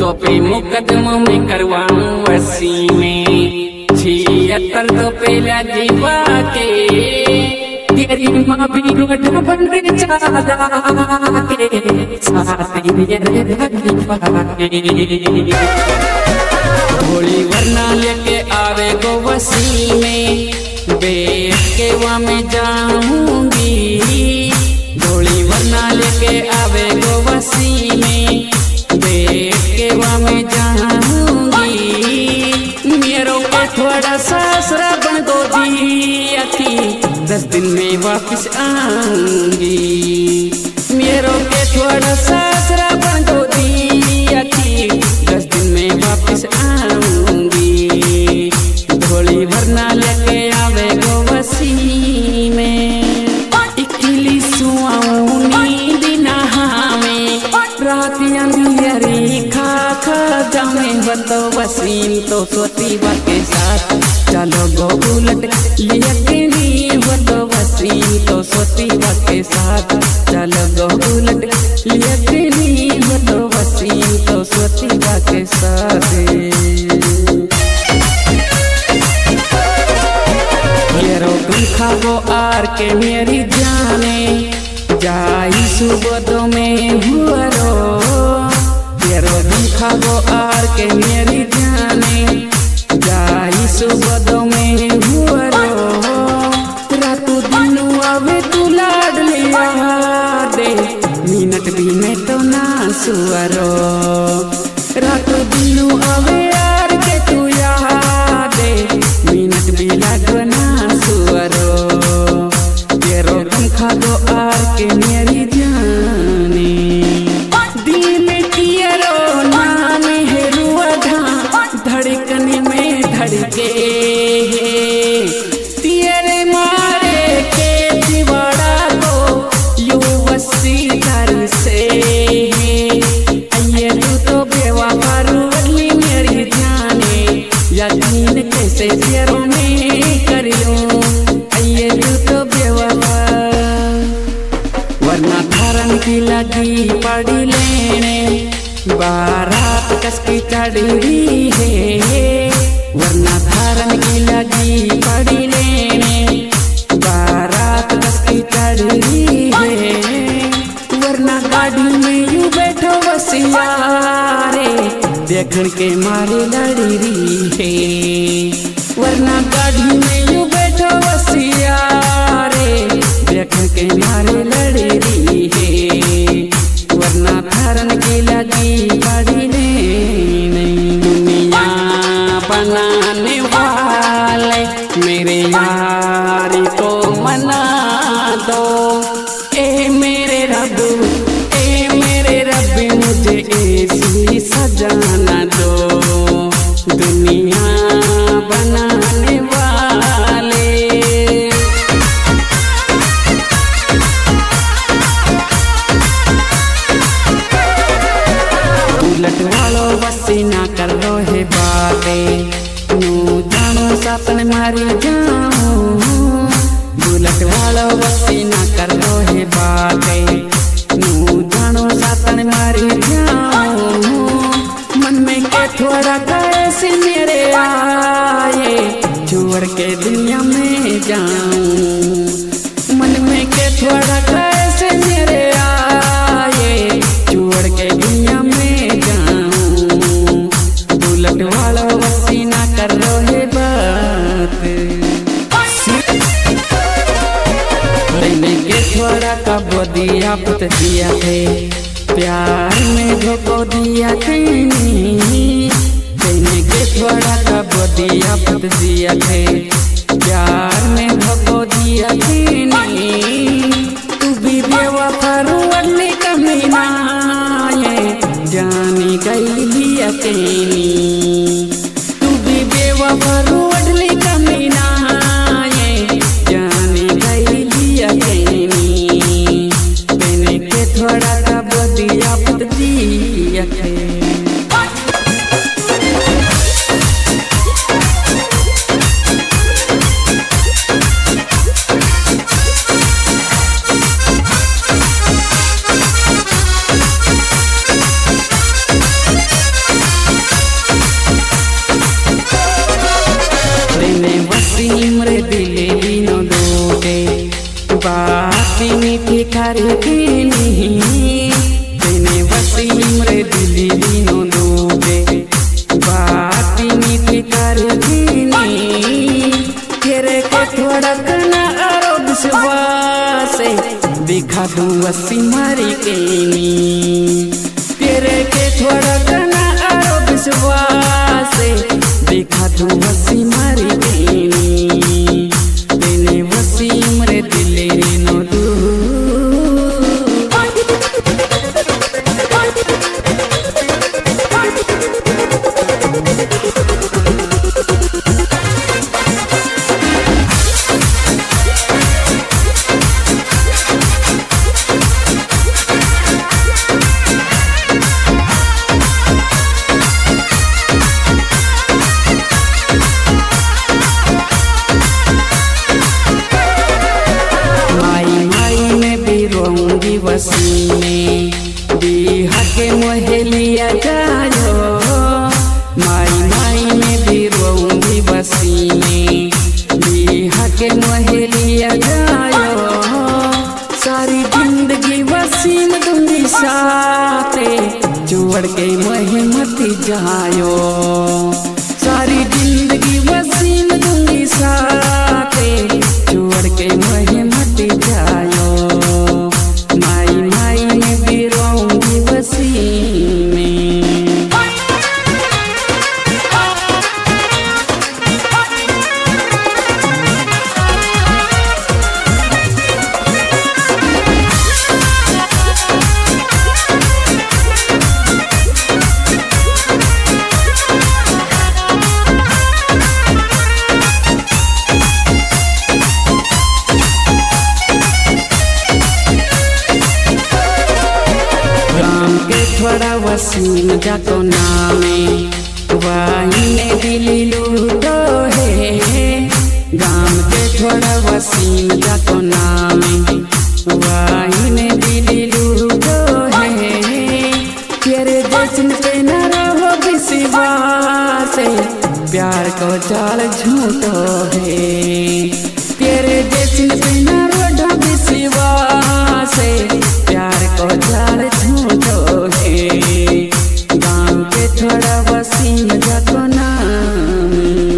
तो पे मुकदमा में करवाऊं वसी में 76 तो पे जीवा के तेरी माँ भी रोड बन चादा के साथी मेरे जीवा के होली वरना लेके आवे गो वसी में बेट के वहाँ में जाऊंगी होली वरना लेके आवे गो वसी में बेट के वहाँ में जाऊंगी मेरो के थोड़ा ससुरा बन दो जी अखी 10 दिन में वापस आऊंगी मेरो के थोड़ा ससुरा बन दो जी अखी 10 दिन में वापस आऊंगी होली वरना लेके आवे गो वसी में इकली सुआऊं नींद नहावे रात अंधियारी खा जावे बतो वसीम तो सोती के साथ चलो गो उलट लियकनी बतो वसीम तो सोती के साथ चलो गो उलट लियकनी बतो वसीम तो सोती के साथ खागो आर के मेरी जाने जाई सुबह में हुआ रो तेरो खागो आर के मेरी जाने जाई सुबह में हुआ रो रातू दिनू आवे तू लाड लिया दे मिनट भी में तो ना सुअरो रातू दिनू आवे आर के तू याद दे मिनट भी लागो ना खागो आर के मेरी जाने दिल में कियरो नाम है रुआधा धड़कन में धड़के तेरे मारे के दीवारा को यू वसी दर से अये तू तो बेवफा रुअली मेरी जाने यकीन कैसे तेरों में करियो अये तू तो बेवफा वरना धरन की लगी पड़ी लेने बारात कसकी चढ़ी है वरना धरन की लगी पड़ी लेने बारात कसकी चढ़ी है वरना गाड़ी में यू बैठो वसियारे देखन के मारे लड़ी रही है वरना गाड़ी में यू बैठो वसियारे देखन के मारे लड़ी रही है वरना धरन की लगी पड़ी नहीं दुनिया बनाने वाले मेरे यार को मना दो ए मेरे रब मुझे ऐसी सजाना दो दुनिया बनाने वाले उलट वालो वसी ना कर रो है बातें नू जानो सपन मारी जाऊं बुलट वालो वसी ना कर रो है बातें नू जानो सपन मारी जाऊं मन में के थोड़ा कैसे मेरे आए छोड़ के दुनिया में जाऊं मन में के थोड़ा कैसे मेरे आए छोड़ के दुनिया में जाऊं बुलट वाला वसी ना कर रो है बात लेने के थोड़ा कब दिया पुत दिया थे प्यार में धोखो दिया थे लेने के थोड़ा कब दिया पुत दिया थे प्यार में धोखो दिया थे तू भी बेवफा रुअली कमीना जानी गई लिया तेनी तू भी बेवफा रुअली कमीना जानी गई लिया तेनी मैंने के थोड़ा कब दिया पुत दिया थे लिया जायो, माई माई में भी रोऊंगी बसी में, बिहा के मोहे लिया जायो, सारी जिंदगी वसीम दूंगी साथे, छोड़ के मोहे मत जायो, सारी जिंदगी वसीम दूंगी साथे, छोड़ के मोहे मत जायो, माई माई में भी रोऊंगी बसी में। थोड़ा वसीम जातो नामे, वही ने दिली लूटो है, गाम के थोड़ा वसीम जातो नामे, वही ने दिली लूटो है, तेरे जश्न पे न रहो विश्वास, प्यार को जाल झूठो है, तेरे जश्न पे न रहो विश्वास, प्यार को जाल झूठो है, गाँव के थोड़ा वसीम जातो नाम।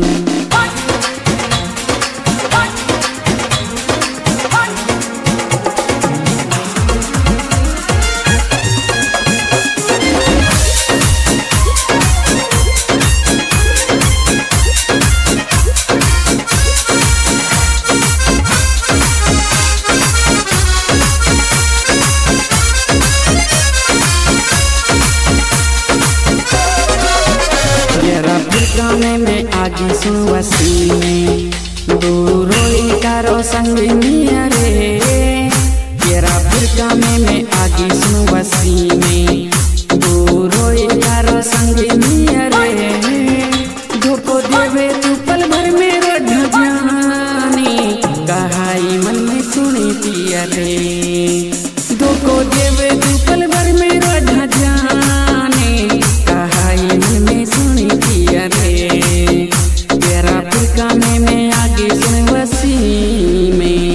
गाने में आगी सुन वसी में, दूरोई कारो संग मिया रे, तेरा फिर गाने में आगी सुन वसी में, दूरोई कारो संग मिया रे, धोखो देवे तू पल भर में रढ़ जानी, कहाई मन में सुनी पिया रे, धोखो देवे तू पल भर में रढ़ जानी, कहाई मन में सुनी पिया रे, तेरा फिर गाने में आगे सुन वसी में।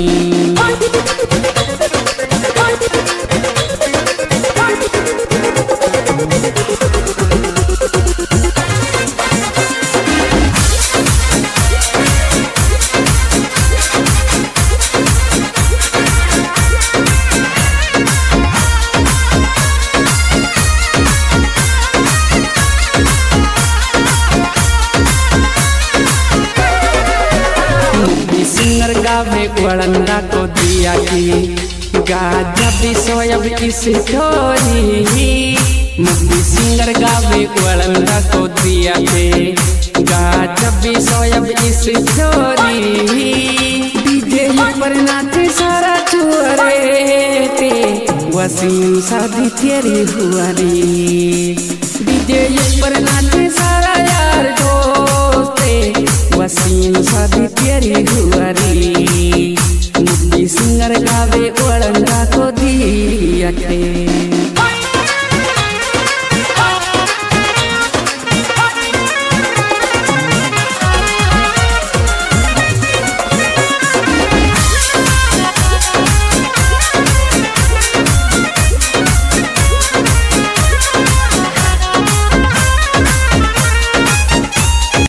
सिंगर गावे वड़ंदा को दिया की गाजा भी सोयब इस ढोरी, मुक्ति सिंगर गावे वड़ंदा को दिया के गाजा भी सोयब इस ढोरी, डीजे पर नाचे सारा चुअरे ते, वसीम शादी तेरी हुआ रे, डीजे पर नाचे सारा यार दोस्ते, वसीम शादी तेरी हुआ रे, मुक्ति सिंगर गावे वड़ंदा को दिया के।